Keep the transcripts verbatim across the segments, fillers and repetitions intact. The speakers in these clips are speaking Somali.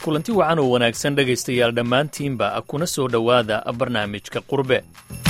kulanti wacan oo wanaagsan dhegaystayaal dhammaantiinba kuna soo dhowaada barnaamijka qurbe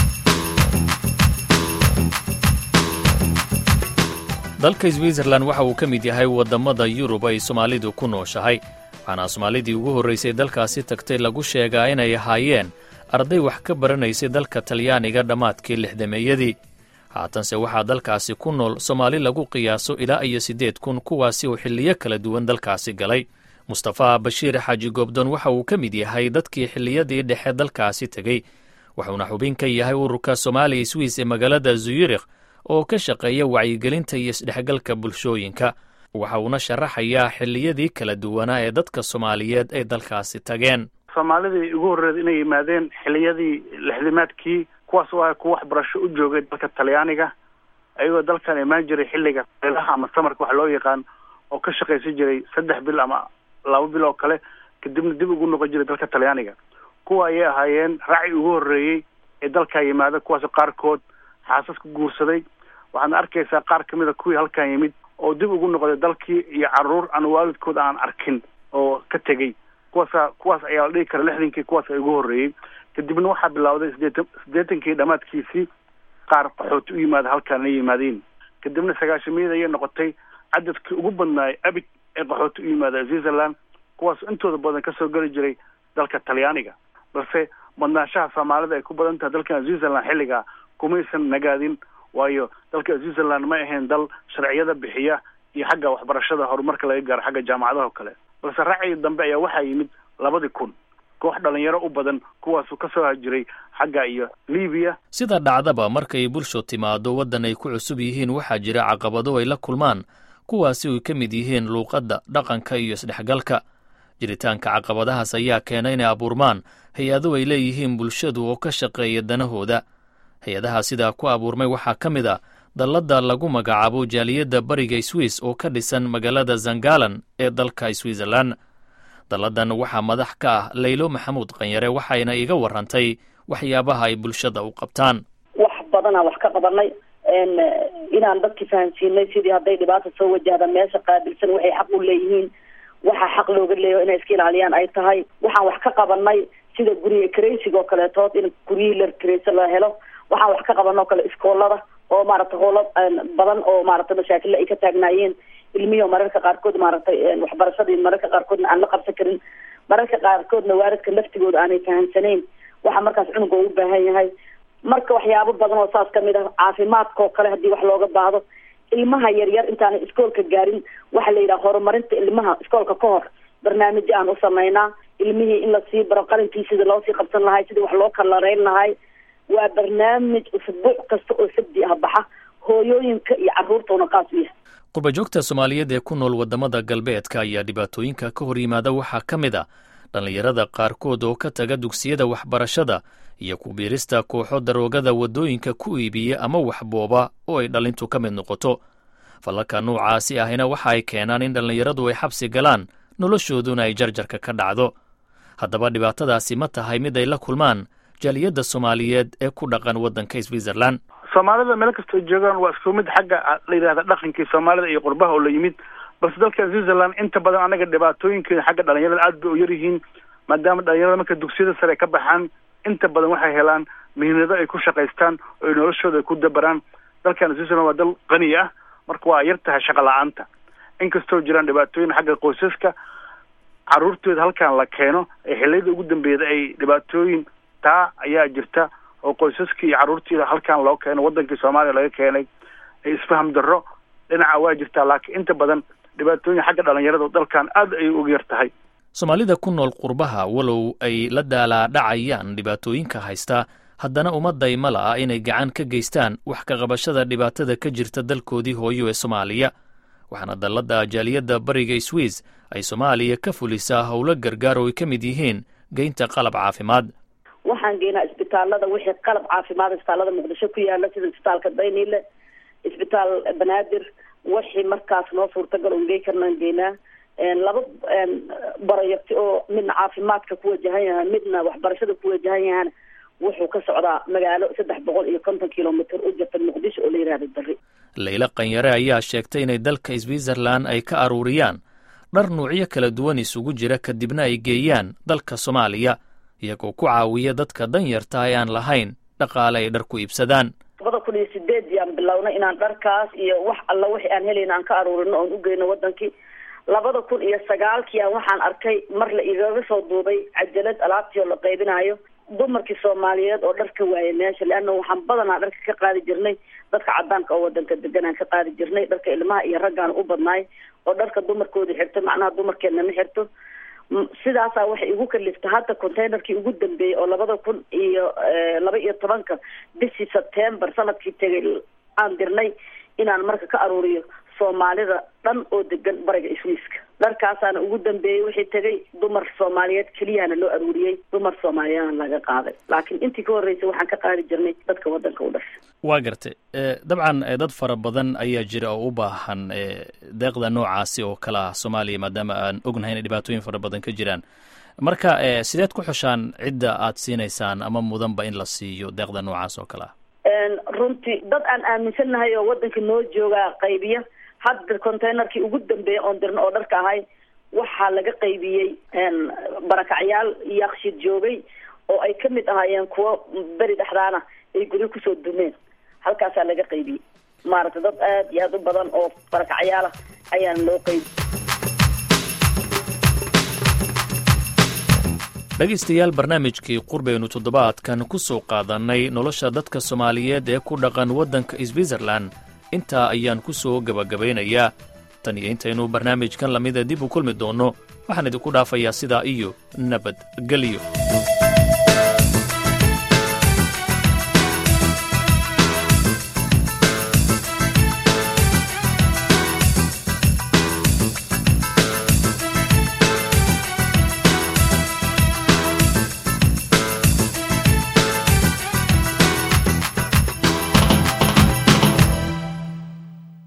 dalka Switzerland waxa uu ka mid yahay wadamada Yurub ay Soomaalidu ku nooshahay waxaana Soomaalidii ugu horeysay dalkaasi tagtay lagu sheegaa inay ahaayeen arday wax ka baranaysay dalka Talyaaniga dhamaadkii lixdameeyadii haatanse waxaa dalkaasi ku nool Soomaali lagu qiyaaso ilaa iyo sideed kun kuwaasi oo xilliyo kala duwan dalkaasi galay Mustafa Bashiir Xaaji Goobdoon waxa uu ka mid yahay dadkii xilliyadii dhexe dalkaasi tagay wuxuuna xubin ka yahay ururka Soomaali Swiss ee magaalada Zurich oo ka shaqeeya wacyigelinta iyo isdhexgalka bulshooyinka waxa uuna sharaxayaa xilliyadii kala duwanaa ee dadka Soomaaliyeed ay dalkaasi tageen Soomaalidii ugu horeeyay inay yimaadeen xilliyadii lixdamaadkii kuwaas oo ay ku waxbarasho u joogay dalka Talyaaniga ayagoo dalkan imaan jiray xilliga ilaha ama samarka wax loo yaqaan oo ka shaqeysan jiray saddex bil ama laba bil oo kale kadibna dib ugu noqon jiray dalka Talyaaniga kuwa ay ahaayeen raaci ugu horeeyay ee dalka yimaada kuwaas qaarkood xaasas ku guursaday waxaan arkaysaa qaar kamid ah kuwii halkan yimid oo dib ugu noqday dalkii iyo caruur aan waalidkood aan arkin oo ka tagay kuwaas kuwaas ayaa la dhigi kara lixdankii kuwaas ay ugu horeeyay kadibna waxaa bilowday siddeetankii dhamaadkiisii qaar qaxooti u yimaada halkan ay yimaadeen kadibna sagaashameeyada ay noqotay cadadkii ugu badnaay abid ee qaxooti u yimaada Switzerland kuwaas intooda badan ka soo gali jiray dalka Talyaaniga balse badnaanshaha Soomaalida ay ku badan tahay dalka Switzerland xilliga kumaysan nagaadin waayo dalka Switzerland ma ahayn dal sharciyada bixiya iyo xagga waxbarashada horumarka laga gaaro xagga jaamacadaha kale balse raaci dambe ayaa waxa yimid labadii kun koox dhalinyaro u badan kuwaas ka soo hajiray xagga iyo Liibiya sida dhacdaba markay bulsho timaado wadan ay ku cusub yihiin waxa jira caqabado ay la kulmaan kuwaasi oo ka mid yihiin luuqadda dhaqanka iyo isdhexgalka jiritaanka caqabadahaas ayaa keenay inay abuurmaan hay'ado ay leeyihiin bulshadu oo ka shaqeeya danahooda hay'adaha sida ku abuurmay waxaa ka mid ah dallada lagu magacaabo jaaliyadda bariga Swiss oo ka dhisan magaalada Zangalan ee dalka Switzerland dalladan waxaa madax ka ah Laylo Maxamuud Qanyare waxayna iga warantay waxyaabaha ay bulshada u qabtaan wax badan wax ka qabanay in inaan dadka fahansiinay sidii haday dhibaato soo wajahda meesha qaabilsan waxay xaq u leeyihiin waxa xaq looga leeyahay inay iska ilaaliyaan ay tahay waxaan wax ka qabanay sida guriga kireysiga oo kale tood in guriga la kireysan la helo waxaan wax ka qabanno kale iskoolada oo maaragtay howlad badan oo maaragtay mashaakil ay ka taagnaayeen ilmiyo mararka qaarkood maaragtay waxbarashadii mararka qaarkood aan la qabsan karin mararka qaarkoodna waalidka laftigooda aanay fahansaneyn waxa markaas cunuga u baahan yahay marka waxyaabo badan oo saas kamid ah caafimaadka oo kale hadii wax looga baahdo ilmaha yar yar intaan iskoolka gaarin waxa la yiraahdo horumarinta ilmaha iskoolka ka hor barnaamij aan u sameynaa ilmihii in la sii baro qalinkiisa sida loo sii qabsan lahaay sida wax loo kala reyn lahaay waa barnaamij usbuuc kasta oo sabti ah baxa hooyooyinka iyo carruurtooda qaas u yahay qurba joogta Soomaaliyeed ee ku nool wadamada galbeedka ayaa dhibaatooyinka ka hor yimaada waxaa ka mid ah dhalinyarada qaarkood oo ka taga dugsiyada waxbarashada iyo ku biirista kooxo daroogada wadooyinka ku iibiya ama waxbooba oo ay dhalintu ka mid noqoto falka noocaasi ahina waxa ay keenaan in dhalinyaradu ay xabsi galaan noloshooduna ay jarjarka ka dhacdo haddaba dhibaatadaasi ma tahay mid ay la kulmaan jaaliyadda Soomaaliyeed ee ku dhaqan wadanka Switzerland Soomaalida meel kasta joogaan waa isku mid xagga la yiraahdo dhaqankii Soomaalida iyo qurbaha oo la yimid balse dalka Switzerland inta badan anaga dhibaatooyinka xagga dhalinyarada aad bay u yar yihiin maadaama dhalinyarada marka dugsiyada sare ka baxaan inta badan waxay helaan mihnado ay ku shaqeystaan oo noloshooda ku dabaraan dalkan Switzerland waa dal qani ah marka waa yar tahay shaqo la'aanta inkastoo jiraan dhibaatooyin xagga qoysaska caruurtooda halkan la keeno ee xilliyada ugu dambeeyay ay dhibaatooyin taa ayaa jirta oo qoysaskii iyo caruurtiida halkan loo keeno wadankii Soomaaliya laga keenay ay isfaham darro dhinaca waa jirta laakiin inta badan dhibaatooyin xagga dhalinyarada dalkan aad ay ugu yar tahay Soomaalida ku nool qurbaha walow ay la daalaa dhacayaan dhibaatooyinka haysta haddana ummaday ma laha inay gacan ka geystaan wax ka qabashada dhibaatada ka jirta dalkoodii hooyo ee Soomaaliya waxaana dallada jaaliyadda bariga Swiss ay Soomaaliya ka fulisaa howlo gargaar oo ay ka mid yihiin geynta qalab caafimaad waxaan geynaa isbitaalada wixii qalab caafimaad isbitaalada Muqdisho ku yaala sida isbitaalka Daynile isbitaal Banaadir wixii markaas noo suurtagal u geey karnaan geynaa laba barayaqti oo midna caafimaadka ku wajahan yahay midna waxbarashada ku wajahan yahay wuxuu ka socdaa magaalo saddex boqol iyo konton kiiloomitir u jirta Muqdisho oo la yiraahdo Darri Layla Qanyare ayaa sheegtay inay dalka Switzerland ay ka aruuriyaan dhar nuucyo kala duwan isugu jira kadibna ay geeyaan dalka Soomaaliya iyagoo ku caawiya dadka danyarta ee aan lahayn dhaqaale ay dhar ku iibsadaan. labada kun iyo sideed yaan bilownay inaan dharkaas iyo wax alla wixii aan helayna aan ka aruurino oon u geyno wadankii. labada kun iyo sagaalkii aan waxaan arkay mar la igaga soo duubay cajalad alaabtii oo la qaybinayo dumarkii Soomaaliyeed oo dharka waayay meesha, laana waxaan badanaa dharka ka qaadi jirnay dadka cadaanka oo wadanka deganaan ka qaadi jirnay, dharka ilmaha iyo raggaan u badnaay oo dharka dumarkooda xirto, macnaha dumarkeena ma xirto. sidaasaa waxay igu kaliftay hadda containerkii ugu dambeeyey oo labada kun iyo laba iyo tobanka bishii September sanadkii tegay aan dirnay inaan marka ka aruuriyo Soomaalida dhan oo degan bariga Iswiiska. dharkaasaana ugu dambeeyey wixii tegay dumar Soomaaliyeed keliyana loo aruuriyey, dumar Soomaaliyeed laga qaaday, laakiin intii ka horeysay waxaan ka qaadi jirnay dadka wadanka u dhashay. waa gartay dabcan dad fara badan ayaa jira oo u baahan deeqda noocaasi oo kala ah Soomaaliya maadaama aan ognahay in dhibaatooyin fara badan ka jiraan. marka sideed ku xushaan cidda aad siinaysaan ama mudanba in la siiyo deeqda noocaas oo kala ah? runtii dad aan aaminsanahay oo wadanka noo jooga qaybiya. hadda containerkii ugu dambeeyay oon dirno oo dharka ahay waxaa laga qaybiyey barakacyaal iyo akhshid joogay oo ay ka mid ahaayeen kuwo beri dhexdaana ay guryo kusoo dumeen, halkaasaa laga qaybiyey. maaragtay dad aad iyo aad u badan oo barakacyaal ah ayaana loo qaybiyey. dhegaystayaal, barnaamijkii qurbaynu toddobaadkan ku soo qaadanay nolosha dadka Soomaaliyeed ee ku dhaqan waddanka Switzerland intaa ayaan ku soo gabagabaynayaa. tan iyo intaynu barnaamijkan lamida dib u kulmi doonno waxaan idinku dhaafayaa sidaa iyo nabadgelyo.